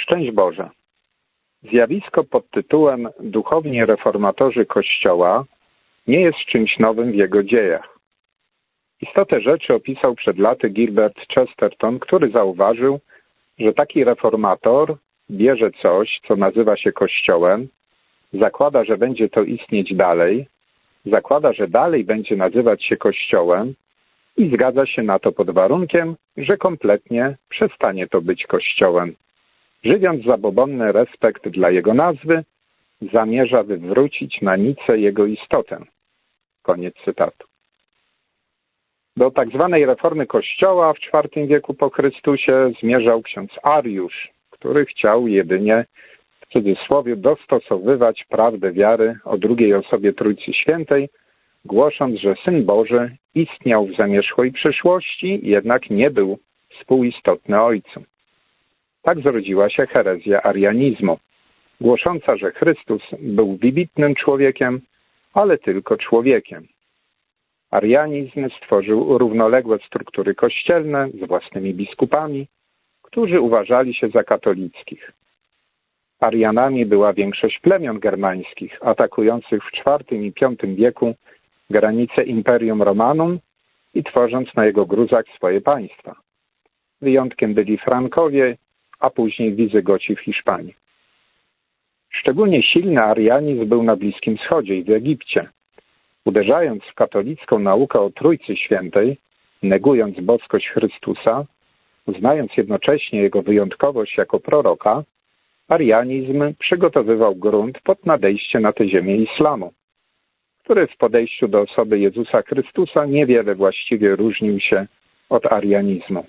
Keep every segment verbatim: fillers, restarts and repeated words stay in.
Szczęść Boże. Zjawisko pod tytułem Duchowni reformatorzy Kościoła nie jest czymś nowym w jego dziejach. Istotę rzeczy opisał przed laty Gilbert Chesterton, który zauważył, że taki reformator bierze coś, co nazywa się Kościołem, zakłada, że będzie to istnieć dalej, zakłada, że dalej będzie nazywać się Kościołem i zgadza się na to pod warunkiem, że kompletnie przestanie to być Kościołem. Żywiąc zabobonny respekt dla jego nazwy, zamierza wywrócić na nicę jego istotę. Koniec cytatu. Do tak zwanej reformy Kościoła w czwartym wieku po Chrystusie zmierzał ksiądz Ariusz, który chciał jedynie, w cudzysłowie, dostosowywać prawdę wiary o drugiej osobie Trójcy Świętej, głosząc, że Syn Boży istniał w zamierzchłej przyszłości, jednak nie był współistotny Ojcu. Tak zrodziła się herezja arianizmu, głosząca, że Chrystus był wybitnym człowiekiem, ale tylko człowiekiem. Arianizm stworzył równoległe struktury kościelne z własnymi biskupami, którzy uważali się za katolickich. Arianami była większość plemion germańskich, atakujących w czwartym i piątym wieku granice Imperium Romanum i tworząc na jego gruzach swoje państwa. Wyjątkiem byli Frankowie, a później Wizygoci w Hiszpanii. Szczególnie silny arianizm był na Bliskim Wschodzie i w Egipcie. Uderzając w katolicką naukę o Trójcy Świętej, negując boskość Chrystusa, uznając jednocześnie jego wyjątkowość jako proroka, arianizm przygotowywał grunt pod nadejście na tę ziemię islamu, który w podejściu do osoby Jezusa Chrystusa niewiele właściwie różnił się od arianizmu.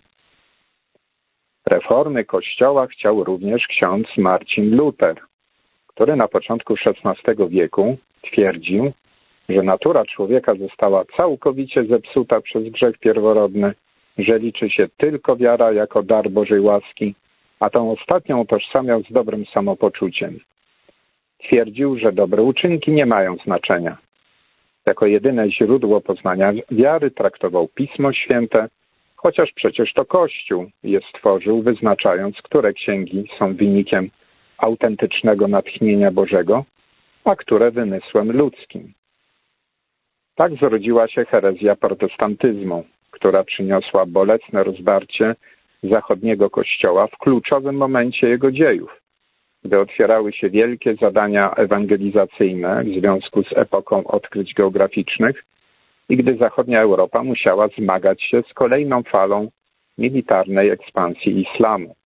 Reformy Kościoła chciał również ksiądz Marcin Luter, który na początku szesnastego wieku twierdził, że natura człowieka została całkowicie zepsuta przez grzech pierworodny, że liczy się tylko wiara jako dar Bożej łaski, a tą ostatnią utożsamiał z dobrym samopoczuciem. Twierdził, że dobre uczynki nie mają znaczenia. Jako jedyne źródło poznania wiary traktował Pismo Święte, chociaż przecież to Kościół je stworzył, wyznaczając, które księgi są wynikiem autentycznego natchnienia Bożego, a które wymysłem ludzkim. Tak zrodziła się herezja protestantyzmu, która przyniosła bolesne rozdarcie zachodniego Kościoła w kluczowym momencie jego dziejów, gdy otwierały się wielkie zadania ewangelizacyjne w związku z epoką odkryć geograficznych i gdy zachodnia Europa musiała zmagać się z kolejną falą militarnej ekspansji islamu.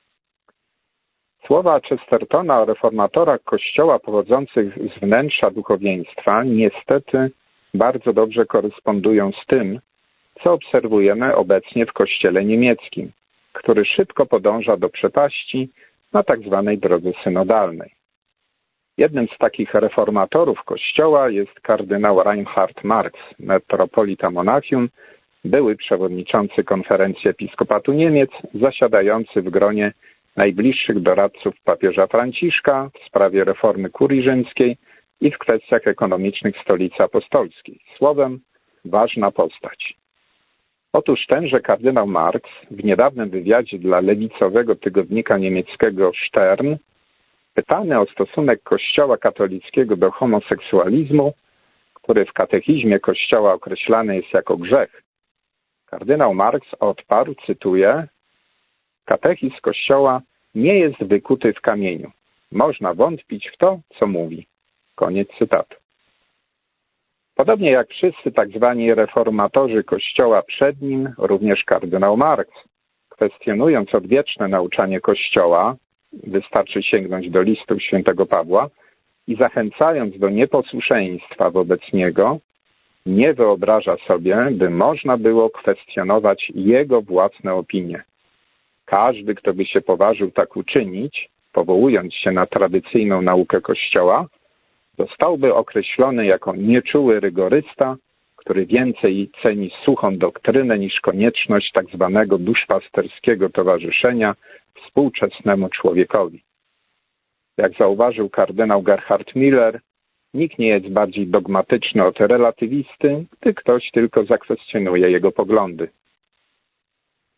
Słowa Chestertona o reformatorach Kościoła pochodzących z wnętrza duchowieństwa niestety bardzo dobrze korespondują z tym, co obserwujemy obecnie w Kościele niemieckim, który szybko podąża do przepaści na tak zwanej drodze synodalnej. Jednym z takich reformatorów Kościoła jest kardynał Reinhard Marx, metropolita Monachium, były przewodniczący Konferencji Episkopatu Niemiec, zasiadający w gronie najbliższych doradców papieża Franciszka w sprawie reformy kurii rzymskiej i w kwestiach ekonomicznych Stolicy Apostolskiej. Słowem, ważna postać. Otóż tenże kardynał Marx w niedawnym wywiadzie dla lewicowego tygodnika niemieckiego Stern, pytany o stosunek Kościoła katolickiego do homoseksualizmu, który w katechizmie Kościoła określany jest jako grzech, kardynał Marx odparł, cytuję, katechizm Kościoła nie jest wykuty w kamieniu. Można wątpić w to, co mówi. Koniec cytatu. Podobnie jak wszyscy tak zwani reformatorzy Kościoła przed nim, również kardynał Marx, kwestionując odwieczne nauczanie Kościoła, wystarczy sięgnąć do listów świętego Pawła, i zachęcając do nieposłuszeństwa wobec niego, nie wyobraża sobie, by można było kwestionować jego własne opinie. Każdy, kto by się poważył tak uczynić, powołując się na tradycyjną naukę Kościoła, zostałby określony jako nieczuły rygorysta, który więcej ceni suchą doktrynę niż konieczność tak zwanego duszpasterskiego towarzyszenia współczesnemu człowiekowi. Jak zauważył kardynał Gerhard Müller, nikt nie jest bardziej dogmatyczny od relatywisty, gdy ktoś tylko zakwestionuje jego poglądy.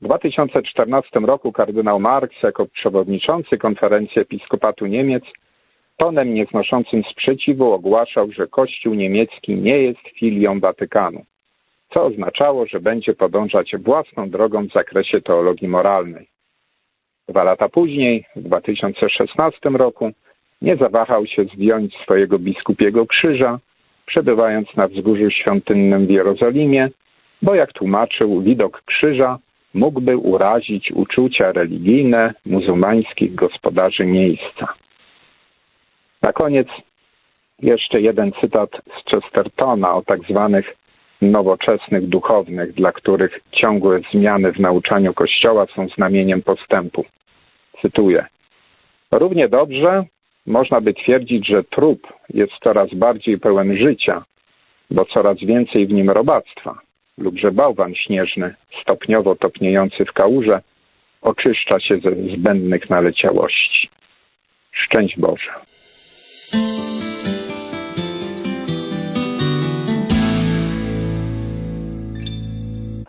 W dwa tysiące czternastym roku kardynał Marx jako przewodniczący Konferencji Episkopatu Niemiec tonem nieznoszącym sprzeciwu ogłaszał, że Kościół niemiecki nie jest filią Watykanu, co oznaczało, że będzie podążać własną drogą w zakresie teologii moralnej. Dwa lata później, w dwa tysiące szesnastym roku, nie zawahał się zdjąć swojego biskupiego krzyża, przebywając na wzgórzu świątynnym w Jerozolimie, bo jak tłumaczył, widok krzyża mógłby urazić uczucia religijne muzułmańskich gospodarzy miejsca. Na koniec jeszcze jeden cytat z Chestertona o tak zwanych nowoczesnych duchownych, dla których ciągłe zmiany w nauczaniu Kościoła są znamieniem postępu. Cytuję. Równie dobrze można by twierdzić, że trup jest coraz bardziej pełen życia, bo coraz więcej w nim robactwa, lub że bałwan śnieżny, stopniowo topniejący w kałuże, oczyszcza się ze zbędnych naleciałości. Szczęść Boże.